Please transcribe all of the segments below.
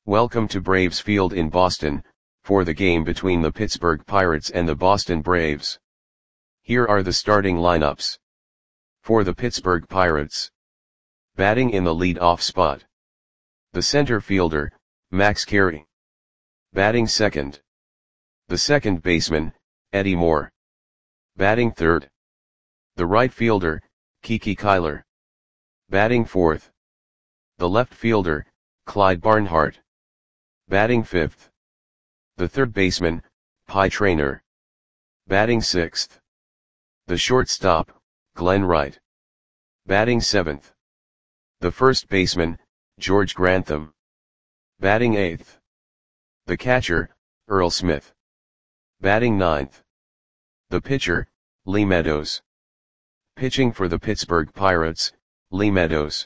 Welcome to Braves Field in Boston, for the game between the Pittsburgh Pirates and the Boston Braves. Here are the starting lineups. For the Pittsburgh Pirates. Batting in the lead-off spot. The center fielder, Max Carey. Batting second. The second baseman, Eddie Moore. Batting third. The right fielder, Kiki Kyler. Batting fourth. The left fielder, Clyde Barnhart. Batting fifth. The third baseman, Pie Traynor. Batting sixth. The shortstop, Glenn Wright. Batting seventh. The first baseman, George Grantham. Batting eighth. The catcher, Earl Smith. Batting ninth. The pitcher, Lee Meadows. Pitching for the Pittsburgh Pirates, Lee Meadows.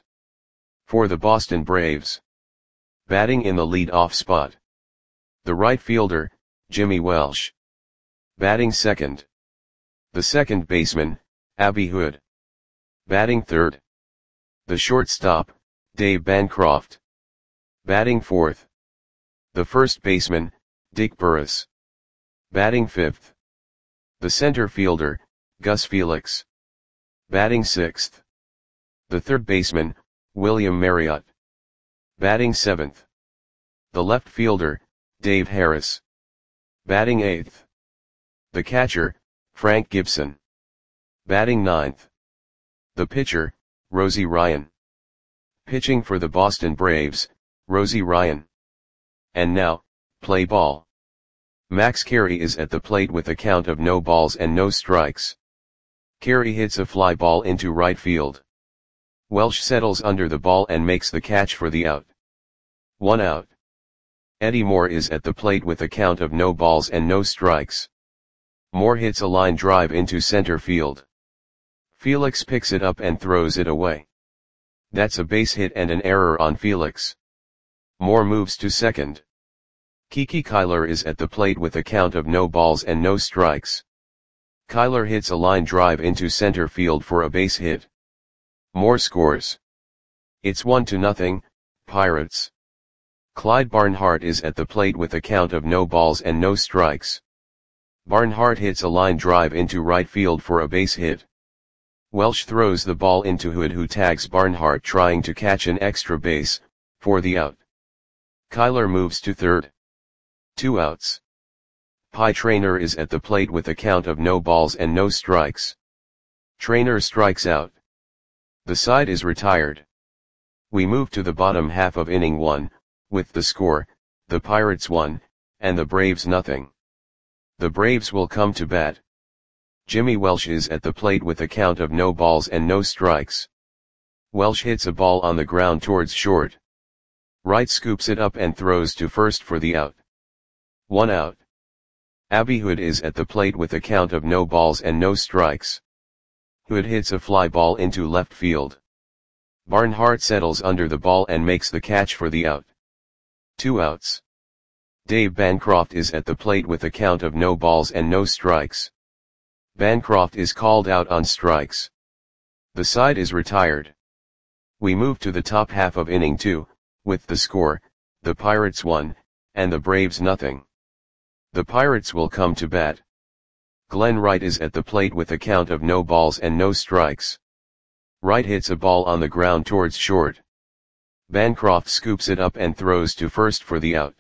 For the Boston Braves. Batting in the lead-off spot. The right fielder, Jimmy Welsh. Batting second. The second baseman, Abby Hood. Batting third. The shortstop, Dave Bancroft. Batting fourth. The first baseman, Dick Burris. Batting fifth. The center fielder, Gus Felix. Batting sixth. The third baseman, William Marriott. Batting seventh. The left fielder, Dave Harris. Batting eighth. The catcher, Frank Gibson. Batting ninth. The pitcher, Rosie Ryan. Pitching for the Boston Braves, Rosie Ryan. And now, play ball. Max Carey is at the plate with a count of no balls and no strikes. Carey hits a fly ball into right field. Welsh settles under the ball and makes the catch for the out. 1 out. Eddie Moore is at the plate with a count of no balls and no strikes. Moore hits a line drive into center field. Felix picks it up and throws it away. That's a base hit and an error on Felix. Moore moves to second. Kiki Kyler is at the plate with a count of no balls and no strikes. Kyler hits a line drive into center field for a base hit. Moore scores. It's 1-0, Pirates. Clyde Barnhart is at the plate with a count of no balls and no strikes. Barnhart hits a line drive into right field for a base hit. Welsh throws the ball into Hood, who tags Barnhart trying to catch an extra base, for the out. Kyler moves to third. 2 outs. Pie Traynor is at the plate with a count of no balls and no strikes. Traynor strikes out. The side is retired. We move to the bottom half of inning 1, with the score, the Pirates 1, and the Braves 0. The Braves will come to bat. Jimmy Welsh is at the plate with a count of no balls and no strikes. Welsh hits a ball on the ground towards short. Wright scoops it up and throws to first for the out. 1 out. Abby Hood is at the plate with a count of no balls and no strikes. Hood hits a fly ball into left field. Barnhart settles under the ball and makes the catch for the out. 2 outs. Dave Bancroft is at the plate with a count of no balls and no strikes. Bancroft is called out on strikes. The side is retired. We move to the top half of inning 2, with the score, the Pirates 1, and the Braves 0. The Pirates will come to bat. Glenn Wright is at the plate with a count of no balls and no strikes. Wright hits a ball on the ground towards short. Bancroft scoops it up and throws to first for the out.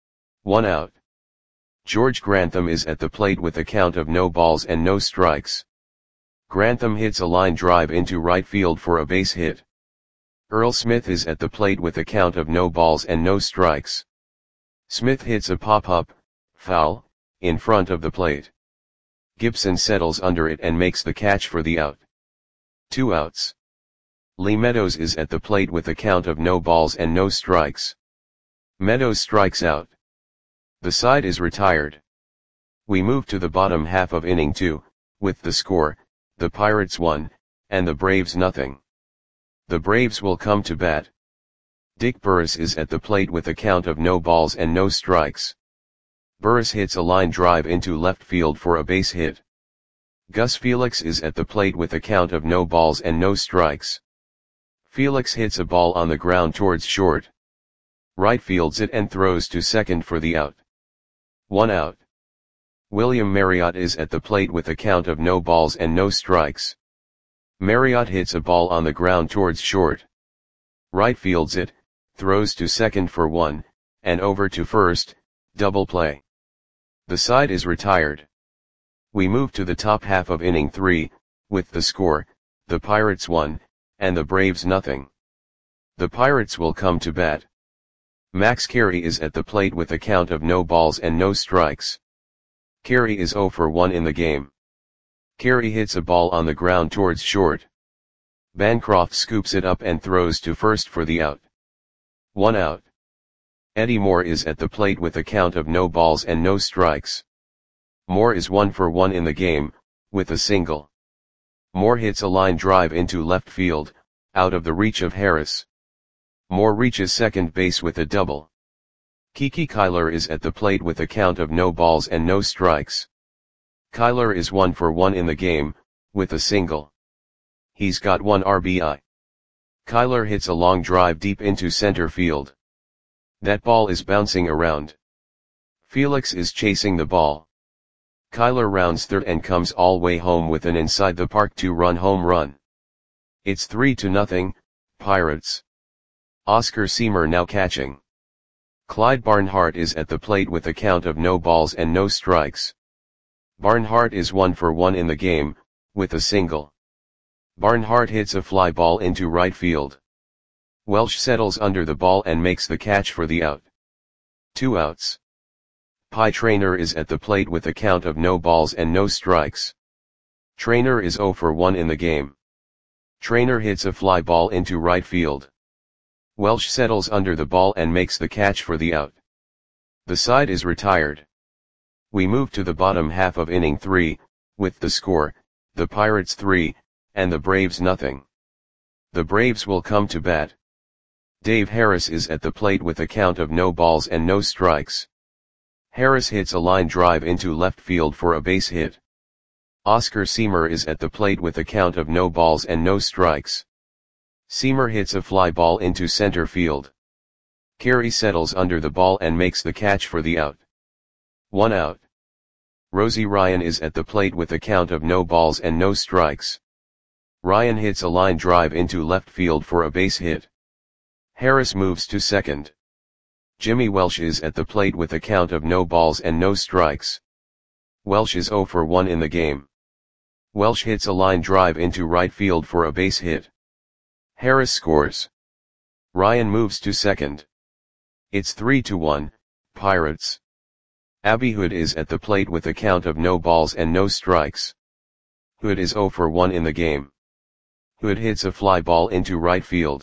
1 out. George Grantham is at the plate with a count of no balls and no strikes. Grantham hits a line drive into right field for a base hit. Earl Smith is at the plate with a count of no balls and no strikes. Smith hits a pop-up, foul, in front of the plate. Gibson settles under it and makes the catch for the out. 2 outs. Lee Meadows is at the plate with a count of no balls and no strikes. Meadows strikes out. The side is retired. We move to the bottom half of inning 2, with the score, the Pirates 1, and the Braves 0. The Braves will come to bat. Dick Burris is at the plate with a count of no balls and no strikes. Burris hits a line drive into left field for a base hit. Gus Felix is at the plate with a count of no balls and no strikes. Felix hits a ball on the ground towards short. Right fields it and throws to second for the out. 1 out. William Marriott is at the plate with a count of no balls and no strikes. Marriott hits a ball on the ground towards short. Right fields it, throws to second for 1, and over to first, double play. The side is retired. We move to the top half of inning 3, with the score, the Pirates 1, and the Braves nothing. The Pirates will come to bat. Max Carey is at the plate with a count of no balls and no strikes. Carey is 0 for 1 in the game. Carey hits a ball on the ground towards short. Bancroft scoops it up and throws to first for the out. 1 out. Eddie Moore is at the plate with a count of no balls and no strikes. Moore is 1 for 1 in the game, with a single. Moore hits a line drive into left field, out of the reach of Harris. Moore reaches second base with a double. Kiki Kyler is at the plate with a count of no balls and no strikes. Kyler is 1 for 1 in the game, with a single. He's got 1 RBI. Kyler hits a long drive deep into center field. That ball is bouncing around. Felix is chasing the ball. Kyler rounds third and comes all way home with an inside the park 2-run home run. It's 3-0, Pirates. Oscar Seamer now catching. Clyde Barnhart is at the plate with a count of no balls and no strikes. Barnhart is 1 for 1 in the game, with a single. Barnhart hits a fly ball into right field. Welsh settles under the ball and makes the catch for the out. 2 outs. Pie Traynor is at the plate with a count of no balls and no strikes. Traynor is 0 for 1 in the game. Traynor hits a fly ball into right field. Welsh settles under the ball and makes the catch for the out. The side is retired. We move to the bottom half of inning 3, with the score, the Pirates 3, and the Braves nothing. The Braves will come to bat. Dave Harris is at the plate with a count of no balls and no strikes. Harris hits a line drive into left field for a base hit. Oscar Seamer is at the plate with a count of no balls and no strikes. Seamer hits a fly ball into center field. Carey settles under the ball and makes the catch for the out. 1 out. Rosie Ryan is at the plate with a count of no balls and no strikes. Ryan hits a line drive into left field for a base hit. Harris moves to second. Jimmy Welsh is at the plate with a count of no balls and no strikes. Welsh is 0 for 1 in the game. Welsh hits a line drive into right field for a base hit. Harris scores. Ryan moves to second. It's 3-1, Pirates. Abby Hood is at the plate with a count of no balls and no strikes. Hood is 0 for 1 in the game. Hood hits a fly ball into right field.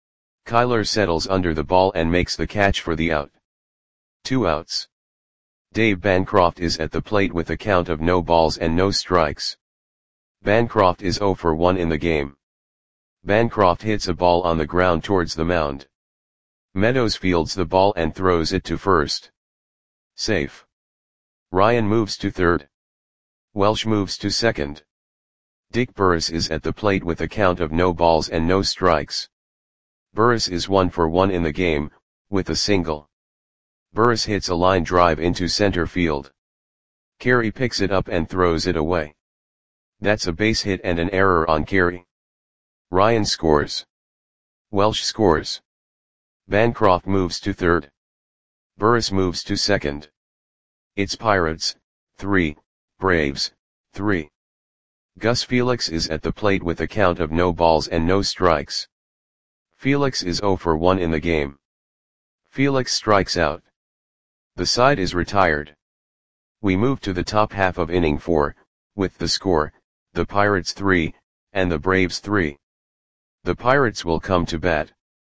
Kyler settles under the ball and makes the catch for the out. 2 outs. Dave Bancroft is at the plate with a count of no balls and no strikes. Bancroft is 0 for 1 in the game. Bancroft hits a ball on the ground towards the mound. Meadows fields the ball and throws it to first. Safe. Ryan moves to third. Welsh moves to second. Dick Burris is at the plate with a count of no balls and no strikes. Burris is 1 for 1 in the game, with a single. Burris hits a line drive into center field. Carey picks it up and throws it away. That's a base hit and an error on Carey. Ryan scores. Welsh scores. Bancroft moves to third. Burris moves to second. It's Pirates, 3, Braves, 3. Gus Felix is at the plate with a count of no balls and no strikes. Felix is 0 for 1 in the game. Felix strikes out. The side is retired. We move to the top half of inning 4, with the score, the Pirates 3, and the Braves 3. The Pirates will come to bat.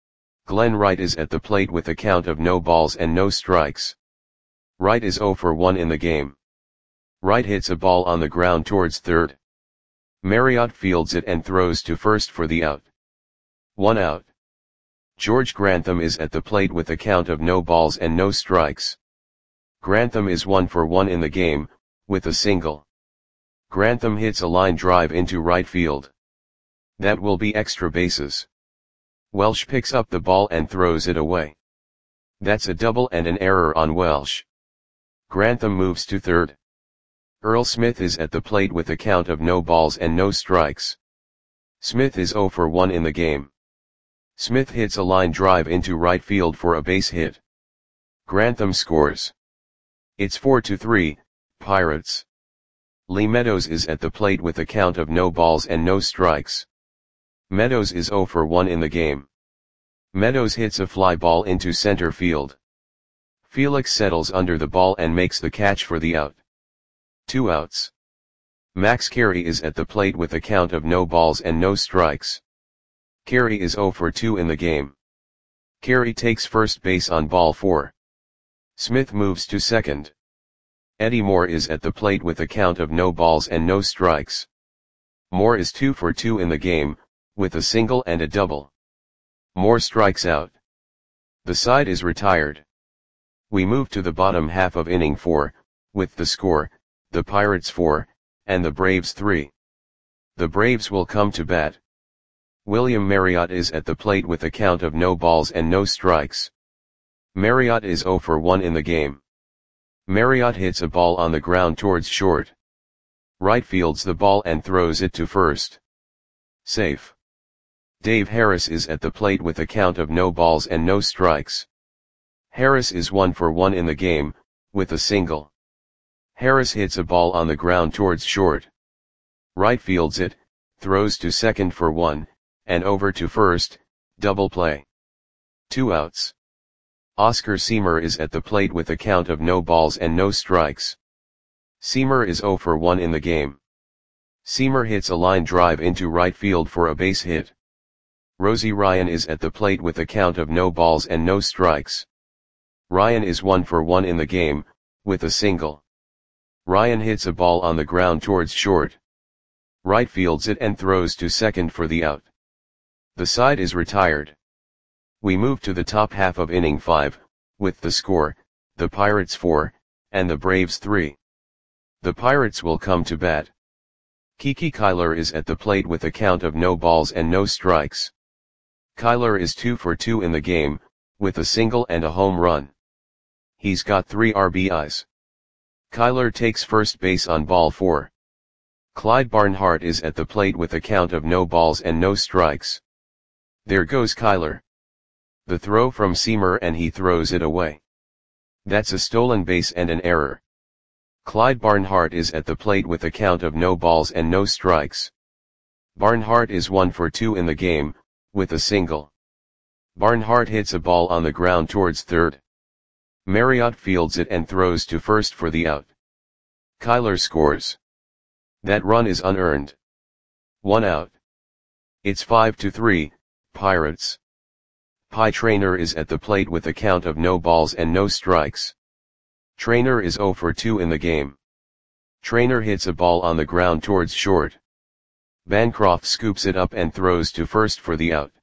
Glenn Wright is at the plate with a count of no balls and no strikes. Wright is 0 for 1 in the game. Wright hits a ball on the ground towards third. Marriott fields it and throws to first for the out. 1 out. George Grantham is at the plate with a count of no balls and no strikes. Grantham is 1 for 1 in the game, with a single. Grantham hits a line drive into right field. That will be extra bases. Welsh picks up the ball and throws it away. That's a double and an error on Welsh. Grantham moves to third. Earl Smith is at the plate with a count of no balls and no strikes. Smith is 0 for 1 in the game. Smith hits a line drive into right field for a base hit. Grantham scores. It's 4-3, Pirates. Lee Meadows is at the plate with a count of no balls and no strikes. Meadows is 0 for 1 in the game. Meadows hits a fly ball into center field. Felix settles under the ball and makes the catch for the out. 2 outs. Max Carey is at the plate with a count of no balls and no strikes. Carey is 0 for 2 in the game. Carey takes first base on ball 4. Smith moves to second. Eddie Moore is at the plate with a count of no balls and no strikes. Moore is 2 for 2 in the game, with a single and a double. Moore strikes out. The side is retired. We move to the bottom half of inning 4, with the score, the Pirates 4, and the Braves 3. The Braves will come to bat. William Marriott is at the plate with a count of no balls and no strikes. Marriott is 0 for 1 in the game. Marriott hits a ball on the ground towards short. Right fields the ball and throws it to first. Safe. Dave Harris is at the plate with a count of no balls and no strikes. Harris is 1 for 1 in the game, with a single. Harris hits a ball on the ground towards short. Right fields it, throws to second for 1, and over to first, double play. 2 outs. Oscar Seamer is at the plate with a count of no balls and no strikes. Seamer is 0 for 1 in the game. Seamer hits a line drive into right field for a base hit. Rosie Ryan is at the plate with a count of no balls and no strikes. Ryan is 1 for 1 in the game, with a single. Ryan hits a ball on the ground towards short. Right fields it and throws to second for the out. The side is retired. We move to the top half of inning 5, with the score, the Pirates 4, and the Braves 3. The Pirates will come to bat. Kiki Kyler is at the plate with a count of no balls and no strikes. Kyler is 2 for 2 in the game, with a single and a home run. He's got 3 RBIs. Kyler takes first base on ball 4. Clyde Barnhart is at the plate with a count of no balls and no strikes. There goes Kyler. The throw from Seamer and he throws it away. That's a stolen base and an error. Clyde Barnhart is at the plate with a count of no balls and no strikes. Barnhart is 1 for 2 in the game, with a single. Barnhart hits a ball on the ground towards third. Marriott fields it and throws to first for the out. Kyler scores. That run is unearned. 1 out. It's 5-3, Pirates. Pie Traynor is at the plate with a count of no balls and no strikes. Traynor is 0 for 2 in the game. Traynor hits a ball on the ground towards short. Bancroft scoops it up and throws to first for the out.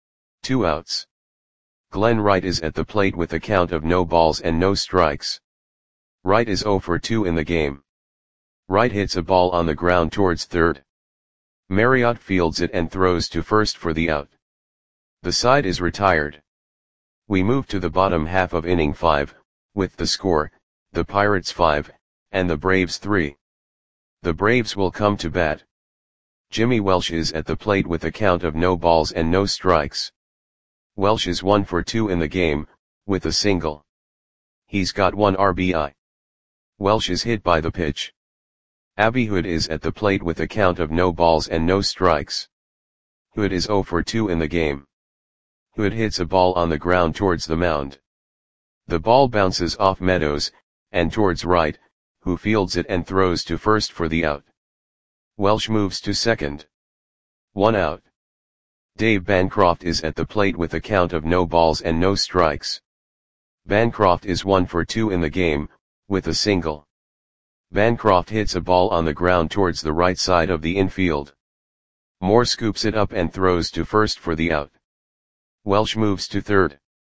2 outs. Glenn Wright is at the plate with a count of no balls and no strikes. Wright is 0 for 2 in the game. Wright hits a ball on the ground towards third. Marriott fields it and throws to first for the out. The side is retired. We move to the bottom half of inning 5, with the score, the Pirates 5, and the Braves 3. The Braves will come to bat. Jimmy Welsh is at the plate with a count of no balls and no strikes. Welsh is 1 for 2 in the game, with a single. He's got 1 RBI. Welsh is hit by the pitch. Abby Hood is at the plate with a count of no balls and no strikes. Hood is 0 for 2 in the game. Hood hits a ball on the ground towards the mound. The ball bounces off Meadows, and towards Wright, who fields it and throws to first for the out. Welsh moves to second. 1 out. Dave Bancroft is at the plate with a count of no balls and no strikes. Bancroft is 1 for 2 in the game, with a single. Bancroft hits a ball on the ground towards the right side of the infield. Moore scoops it up and throws to first for the out. Welsh moves to third.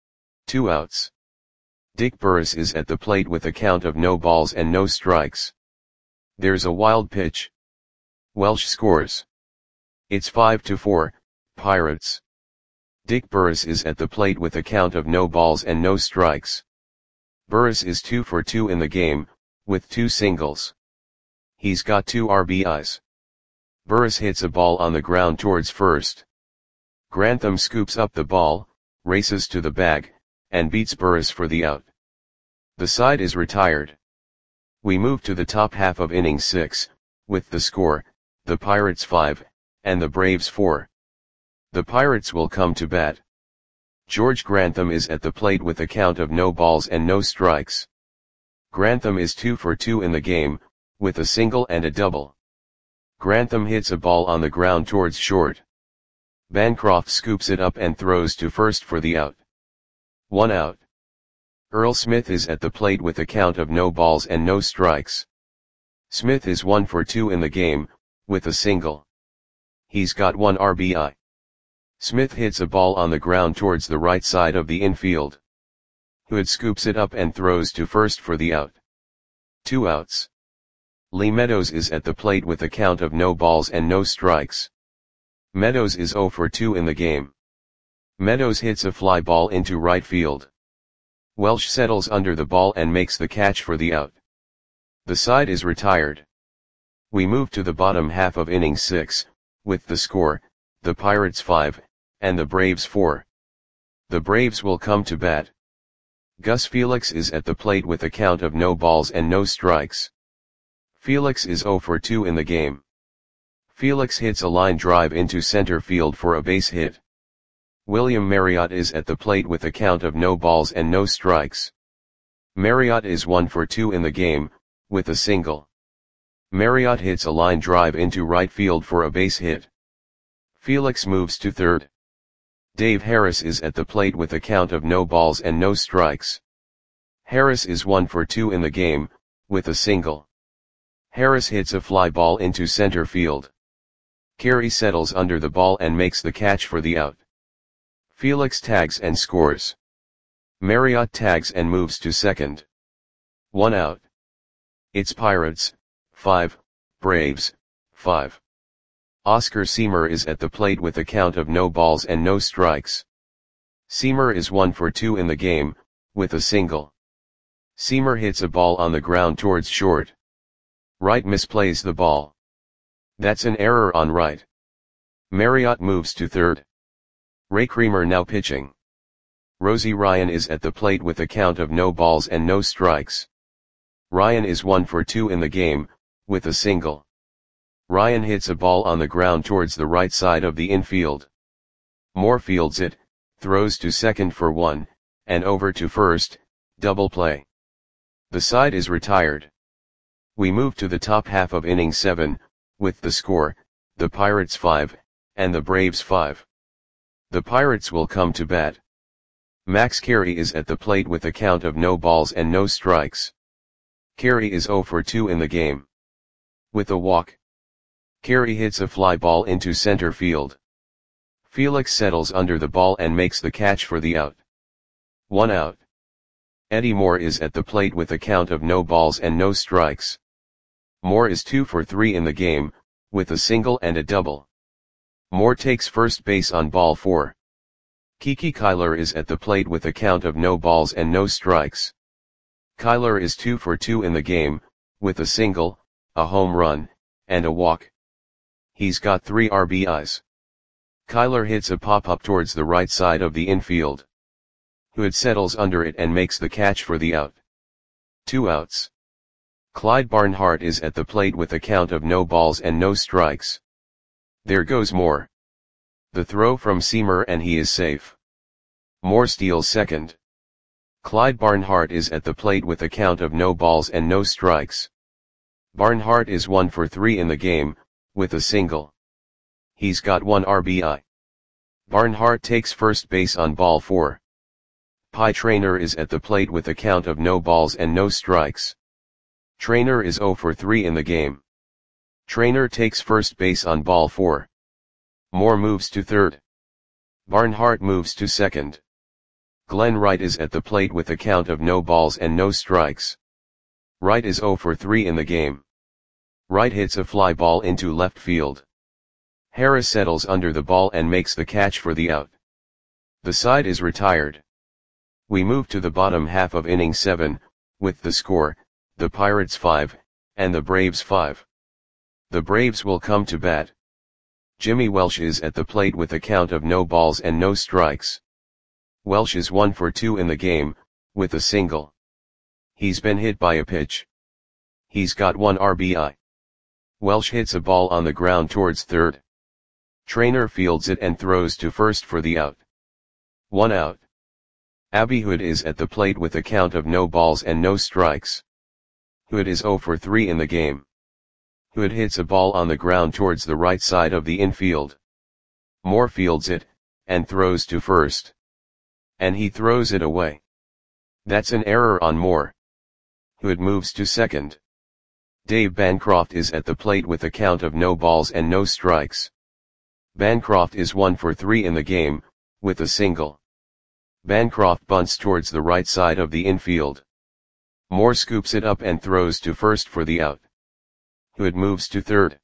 2 outs. Dick Burris is at the plate with a count of no balls and no strikes. There's a wild pitch. Welsh scores. It's 5-4, Pirates. Dick Burris is at the plate with a count of no balls and no strikes. Burris is 2 for 2 in the game, with 2 singles. He's got 2 RBIs. Burris hits a ball on the ground towards first. Grantham scoops up the ball, races to the bag, and beats Burris for the out. The side is retired. We move to the top half of inning 6, with the score, the Pirates 5, and the Braves 4. The Pirates will come to bat. George Grantham is at the plate with a count of no balls and no strikes. Grantham is 2 for 2 in the game, with a single and a double. Grantham hits a ball on the ground towards short. Bancroft scoops it up and throws to first for the out. 1 out. Earl Smith is at the plate with a count of no balls and no strikes. Smith is 1 for 2 in the game, with a single. He's got 1 RBI. Smith hits a ball on the ground towards the right side of the infield. Hood scoops it up and throws to first for the out. 2 outs. Lee Meadows is at the plate with a count of no balls and no strikes. Meadows is 0 for 2 in the game. Meadows hits a fly ball into right field. Welsh settles under the ball and makes the catch for the out. The side is retired. We move to the bottom half of inning 6, with the score, the Pirates 5, and the Braves 4. The Braves will come to bat. Gus Felix is at the plate with a count of no balls and no strikes. Felix is 0 for 2 in the game. Felix hits a line drive into center field for a base hit. William Marriott is at the plate with a count of no balls and no strikes. Marriott is 1 for 2 in the game, with a single. Marriott hits a line drive into right field for a base hit. Felix moves to third. Dave Harris is at the plate with a count of no balls and no strikes. Harris is 1 for 2 in the game, with a single. Harris hits a fly ball into center field. Carey settles under the ball and makes the catch for the out. Felix tags and scores. Marriott tags and moves to second. 1 out. It's Pirates 5, Braves 5. Oscar Seamer is at the plate with a count of no balls and no strikes. Seamer is 1 for 2 in the game, with a single. Seamer hits a ball on the ground towards short. Wright misplays the ball. That's an error on Wright. Marriott moves to third. Ray Creamer now pitching. Rosie Ryan is at the plate with a count of no balls and no strikes. Ryan is 1 for 2 in the game, with a single. Ryan hits a ball on the ground towards the right side of the infield. Moore fields it, throws to second for 1, and over to first, double play. The side is retired. We move to the top half of inning 7, with the score, the Pirates 5, and the Braves 5. The Pirates will come to bat. Max Carey is at the plate with a count of no balls and no strikes. Carey is 0 for 2 in the game. With a walk. Carey hits a fly ball into center field. Felix settles under the ball and makes the catch for the out. 1 out. Eddie Moore is at the plate with a count of no balls and no strikes. Moore is 2 for 3 in the game, with a single and a double. Moore takes first base on ball 4. Kiki Kyler is at the plate with a count of no balls and no strikes. Kyler is 2 for 2 in the game, with a single, a home run, and a walk. He's got 3 RBIs. Kyler hits a pop-up towards the right side of the infield. Hood settles under it and makes the catch for the out. 2 outs. Clyde Barnhart is at the plate with a count of no balls and no strikes. There goes Moore. The throw from Seamer and he is safe. Moore steals second. Clyde Barnhart is at the plate with a count of no balls and no strikes. Barnhart is 1 for 3 in the game, with a single. He's got 1 RBI. Barnhart takes first base on ball 4. Pie Traynor is at the plate with a count of no balls and no strikes. Traynor is 0 for 3 in the game. Traynor takes first base on ball 4. Moore moves to third. Barnhart moves to second. Glenn Wright is at the plate with a count of no balls and no strikes. Wright is 0 for 3 in the game. Wright hits a fly ball into left field. Harris settles under the ball and makes the catch for the out. The side is retired. We move to the bottom half of inning 7, with the score, the Pirates 5, and the Braves 5. The Braves will come to bat. Jimmy Welsh is at the plate with a count of no balls and no strikes. Welsh is 1 for 2 in the game, with a single. He's been hit by a pitch. He's got 1 RBI. Welsh hits a ball on the ground towards third. Trainer fields it and throws to first for the out. 1 out. Abby Hood is at the plate with a count of no balls and no strikes. Hood is 0 for 3 in the game. Hood hits a ball on the ground towards the right side of the infield. Moore fields it, and throws to first. And he throws it away. That's an error on Moore. Hood moves to second. Dave Bancroft is at the plate with a count of no balls and no strikes. Bancroft is 1 for 3 in the game, with a single. Bancroft bunts towards the right side of the infield. Moore scoops it up and throws to first for the out. Hood moves to third.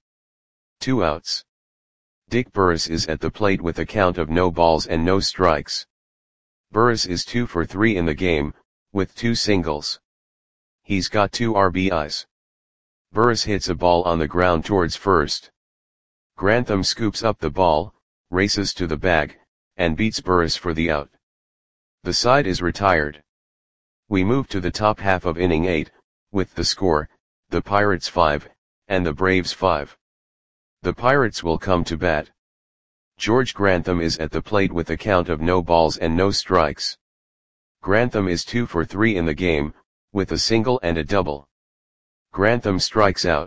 2 outs. Dick Burris is at the plate with a count of no balls and no strikes. Burris is 2 for 3 in the game, with 2 singles. He's got 2 RBIs. Burris hits a ball on the ground towards first. Grantham scoops up the ball, races to the bag, and beats Burris for the out. The side is retired. We move to the top half of inning 8, with the score, the Pirates 5, and the Braves 5. The Pirates will come to bat. George Grantham is at the plate with a count of no balls and no strikes. Grantham is 2 for 3 in the game, with a single and a double. Grantham strikes out.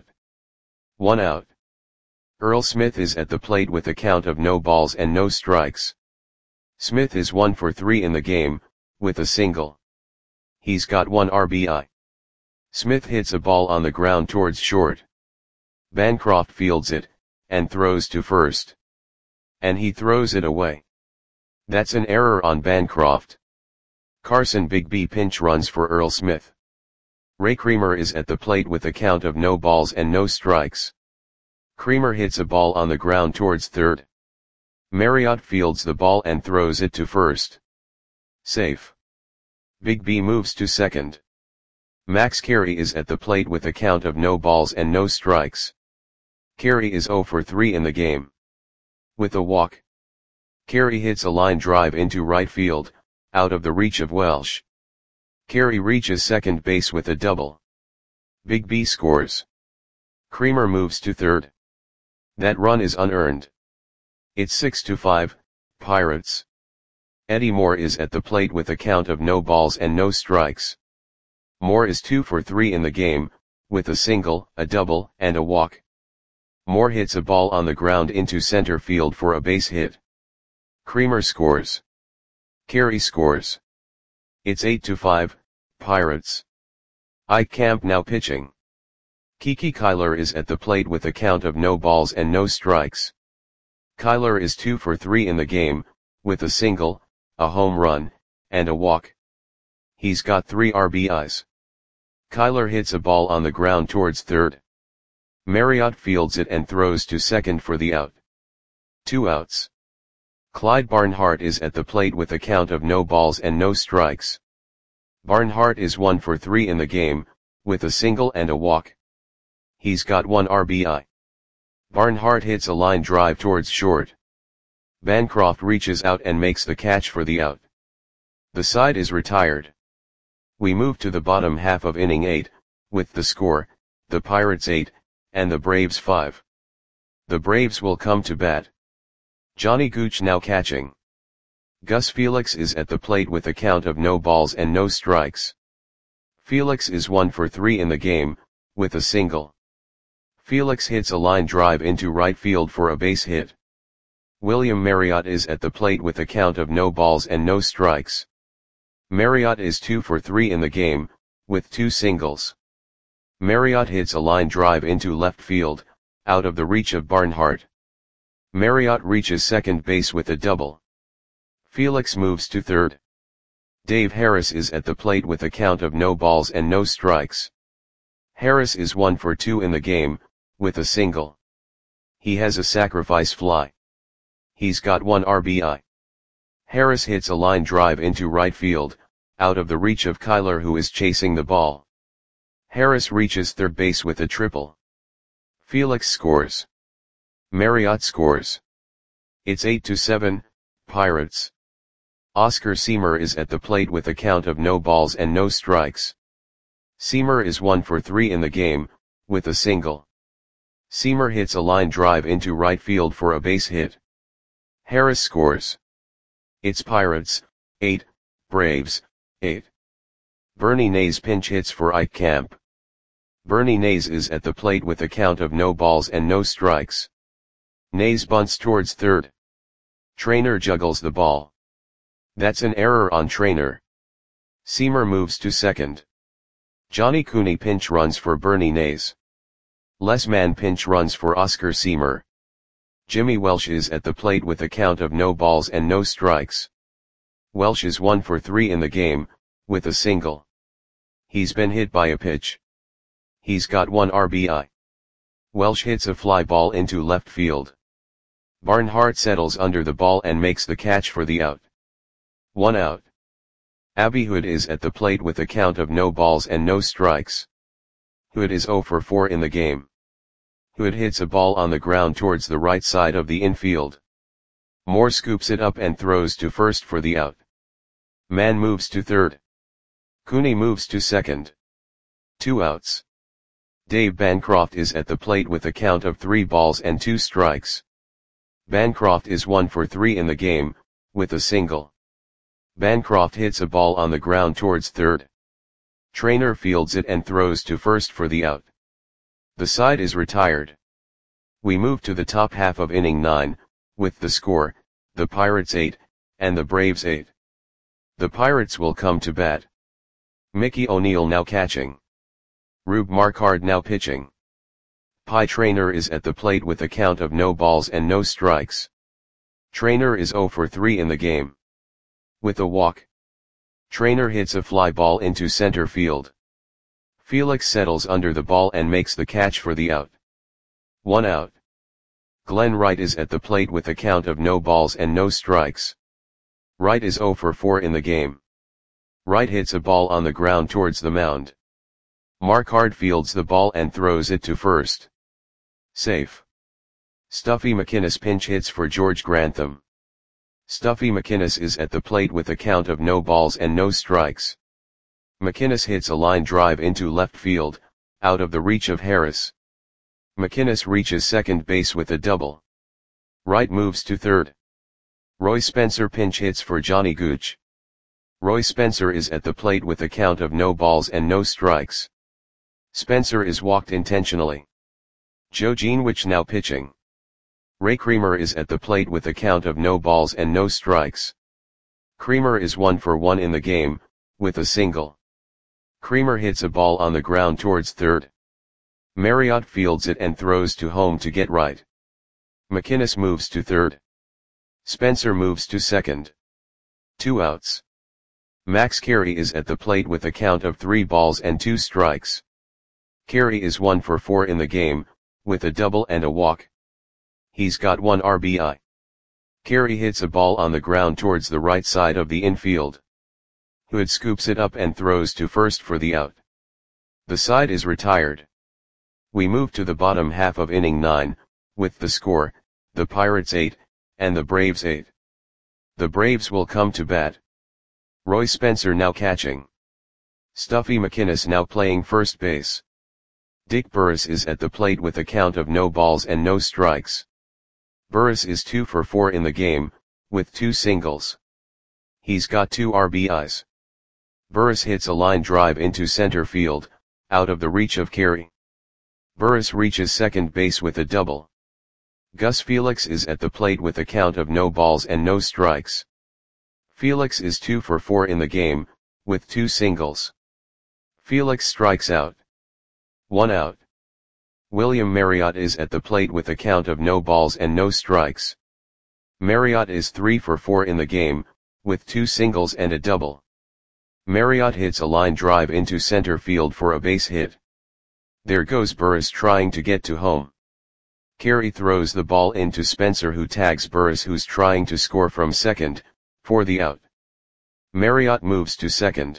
1 out. Earl Smith is at the plate with a count of no balls and no strikes. Smith is 1 for 3 in the game, with a single. He's got 1 RBI. Smith hits a ball on the ground towards short. Bancroft fields it, and throws to first. And he throws it away. That's an error on Bancroft. Carson Bigby pinch runs for Earl Smith. Ray Creamer is at the plate with a count of no balls and no strikes. Creamer hits a ball on the ground towards third. Marriott fields the ball and throws it to first. Safe. Bigby moves to second. Max Carey is at the plate with a count of no balls and no strikes. Carey is 0 for 3 in the game. With a walk. Carey hits a line drive into right field, out of the reach of Welsh. Carey reaches second base with a double. Bigby scores. Creamer moves to third. That run is unearned. It's 6-5, Pirates. Eddie Moore is at the plate with a count of no balls and no strikes. Moore is 2 for 3 in the game, with a single, a double, and a walk. Moore hits a ball on the ground into center field for a base hit. Creamer scores. Carey scores. It's 8-5, Pirates. Ike Camp now pitching. Kiki Kyler is at the plate with a count of no balls and no strikes. Kyler is 2 for 3 in the game, with a single, a home run, and a walk. He's got 3 RBIs. Kyler hits a ball on the ground towards third. Marriott fields it and throws to second for the out. 2 outs. Clyde Barnhart is at the plate with a count of no balls and no strikes. Barnhart is 1 for 3 in the game, with a single and a walk. He's got 1 RBI. Barnhart hits a line drive towards short. Bancroft reaches out and makes the catch for the out. The side is retired. We move to the bottom half of inning 8, with the score, the Pirates 8, and the Braves 5. The Braves will come to bat. Johnny Gooch now catching. Gus Felix is at the plate with a count of no balls and no strikes. Felix is 1 for 3 in the game, with a single. Felix hits a line drive into right field for a base hit. William Marriott is at the plate with a count of no balls and no strikes. Marriott is 2 for 3 in the game, with 2 singles. Marriott hits a line drive into left field, out of the reach of Barnhart. Marriott reaches second base with a double. Felix moves to third. Dave Harris is at the plate with a count of no balls and no strikes. Harris is 1 for 2 in the game, with a single. He has a sacrifice fly. He's got 1 RBI. Harris hits a line drive into right field, out of the reach of Kyler, who is chasing the ball. Harris reaches third base with a triple. Felix scores. Marriott scores. It's 8-7, Pirates. Oscar Seamer is at the plate with a count of no balls and no strikes. Seamer is 1 for 3 in the game, with a single. Seamer hits a line drive into right field for a base hit. Harris scores. It's Pirates, 8, Braves, 8. Bernie Nays pinch hits for Ike Camp. Bernie Nays is at the plate with a count of no balls and no strikes. Nays bunts towards third. Trainer juggles the ball. That's an error on Trainer. Seamer moves to second. Johnny Cooney pinch runs for Bernie Nays. Les Mann pinch runs for Oscar Seamer. Jimmy Welsh is at the plate with a count of no balls and no strikes. Welsh is 1 for 3 in the game, with a single. He's been hit by a pitch. He's got 1 RBI. Welsh hits a fly ball into left field. Barnhart settles under the ball and makes the catch for the out. 1 out. Abby Hood is at the plate with a count of no balls and no strikes. Hood is 0 for 4 in the game. Hood hits a ball on the ground towards the right side of the infield. Moore scoops it up and throws to first for the out. Mann moves to third. Cooney moves to second. 2 outs. Dave Bancroft is at the plate with a count of 3 balls and 2 strikes. Bancroft is 1 for 3 in the game, with a single. Bancroft hits a ball on the ground towards third. Trainer fields it and throws to first for the out. The side is retired. We move to the top half of inning 9, with the score, the Pirates 8, and the Braves 8. The Pirates will come to bat. Mickey O'Neill now catching. Rube Marquard now pitching. Pie Trainer is at the plate with a count of no balls and no strikes. Trainer is 0 for 3 in the game. With a walk. Trainer hits a fly ball into center field. Felix settles under the ball and makes the catch for the out. 1 out. Glenn Wright is at the plate with a count of no balls and no strikes. Wright is 0 for 4 in the game. Wright hits a ball on the ground towards the mound. Marquard fields the ball and throws it to first. Safe. Stuffy McInnes pinch hits for George Grantham. Stuffy McInnes is at the plate with a count of no balls and no strikes. McInnes hits a line drive into left field, out of the reach of Harris. McInnes reaches second base with a double. Wright moves to third. Roy Spencer pinch hits for Johnny Gooch. Roy Spencer is at the plate with a count of no balls and no strikes. Spencer is walked intentionally. Joe Geenwich now pitching. Ray Creamer is at the plate with a count of no balls and no strikes. Creamer is 1 for 1 in the game, with a single. Creamer hits a ball on the ground towards third. Marriott fields it and throws to home to get right. McInnes moves to third. Spencer moves to second. 2 outs. Max Carey is at the plate with a count of 3 balls and 2 strikes. Carey is 1 for 4 in the game, with a double and a walk. He's got 1 RBI. Carey hits a ball on the ground towards the right side of the infield. Hood scoops it up and throws to first for the out. The side is retired. We move to the bottom half of inning 9, with the score, the Pirates 8, and the Braves 8. The Braves will come to bat. Roy Spencer now catching. Stuffy McInnes now playing first base. Dick Burris is at the plate with a count of no balls and no strikes. Burris is 2 for 4 in the game, with 2 singles. He's got 2 RBIs. Burris hits a line drive into center field, out of the reach of Carey. Burris reaches second base with a double. Gus Felix is at the plate with a count of no balls and no strikes. Felix is 2 for 4 in the game, with 2 singles. Felix strikes out. 1 out. William Marriott is at the plate with a count of no balls and no strikes. Marriott is 3 for 4 in the game, with 2 singles and a double. Marriott hits a line drive into center field for a base hit. There goes Burris trying to get to home. Carey throws the ball into Spencer, who tags Burris, who's trying to score from second, For the out. Marriott moves to second.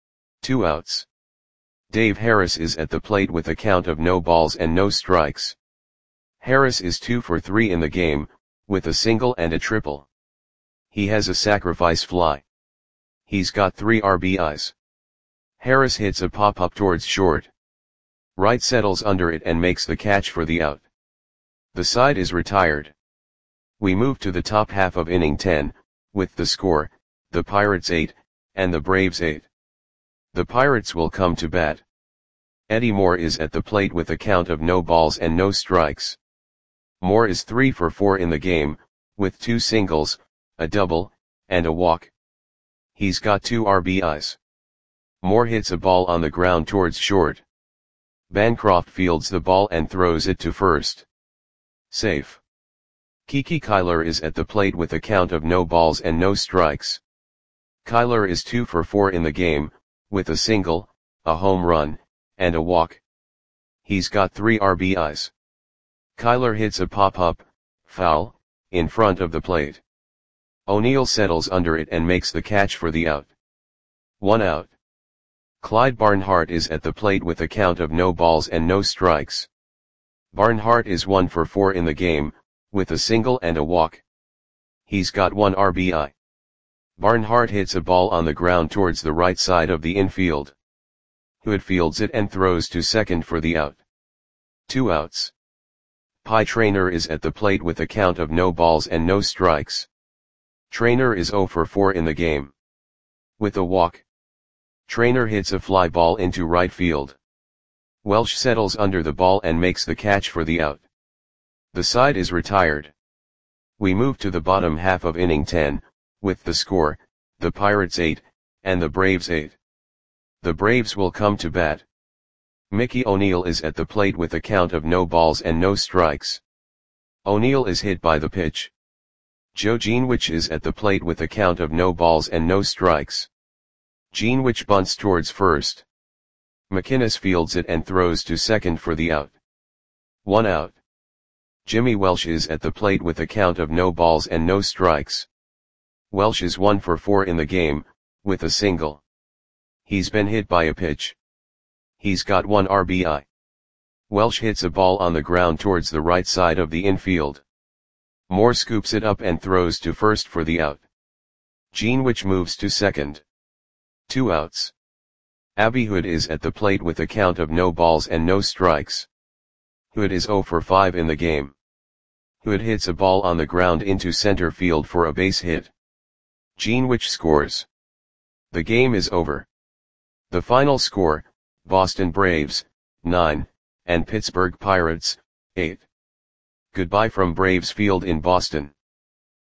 2 outs. Dave Harris is at the plate with a count of no balls and no strikes. Harris is 2 for 3 in the game, with a single and a triple. He has a sacrifice fly. He's got 3 RBIs. Harris hits a pop-up towards short. Wright settles under it and makes the catch for the out. The side is retired. We move to the top half of inning 10, with the score, the Pirates 8, and the Braves 8. The Pirates will come to bat. Eddie Moore is at the plate with a count of no balls and no strikes. Moore is 3 for 4 in the game, with 2 singles, a double, and a walk. He's got 2 RBIs. Moore hits a ball on the ground towards short. Bancroft fields the ball and throws it to first. Safe. Kiki Kyler is at the plate with a count of no balls and no strikes. Kyler is 2 for 4 in the game, with a single, a home run, and a walk. He's got 3 RBIs. Kyler hits a pop-up, foul, in front of the plate. O'Neill settles under it and makes the catch for the out. 1 out. Clyde Barnhart is at the plate with a count of no balls and no strikes. Barnhart is 1 for 4 in the game, with a single and a walk. He's got 1 RBI. Barnhart hits a ball on the ground towards the right side of the infield. Hood fields it and throws to second for the out. 2 outs. Pie Traynor is at the plate with a count of no balls and no strikes. Traynor is 0 for 4 in the game. With a walk. Traynor hits a fly ball into right field. Welsh settles under the ball and makes the catch for the out. The side is retired. We move to the bottom half of inning 10, with the score, the Pirates 8, and the Braves 8. The Braves will come to bat. Mickey O'Neill is at the plate with a count of no balls and no strikes. O'Neill is hit by the pitch. Joe Greenwich is at the plate with a count of no balls and no strikes. Greenwich bunts towards first. McInnes fields it and throws to second for the out. 1 out. Jimmy Welsh is at the plate with a count of no balls and no strikes. Welsh is 1 for 4 in the game, with a single. He's been hit by a pitch. He's got 1 RBI. Welsh hits a ball on the ground towards the right side of the infield. Moore scoops it up and throws to first for the out. Greenwich moves to second. 2 outs. Abby Hood is at the plate with a count of no balls and no strikes. Hood is 0 for 5 in the game. Hood hits a ball on the ground into center field for a base hit. Greenwich scores. The game is over. The final score, Boston Braves, 9, and Pittsburgh Pirates, 8. Goodbye from Braves Field in Boston.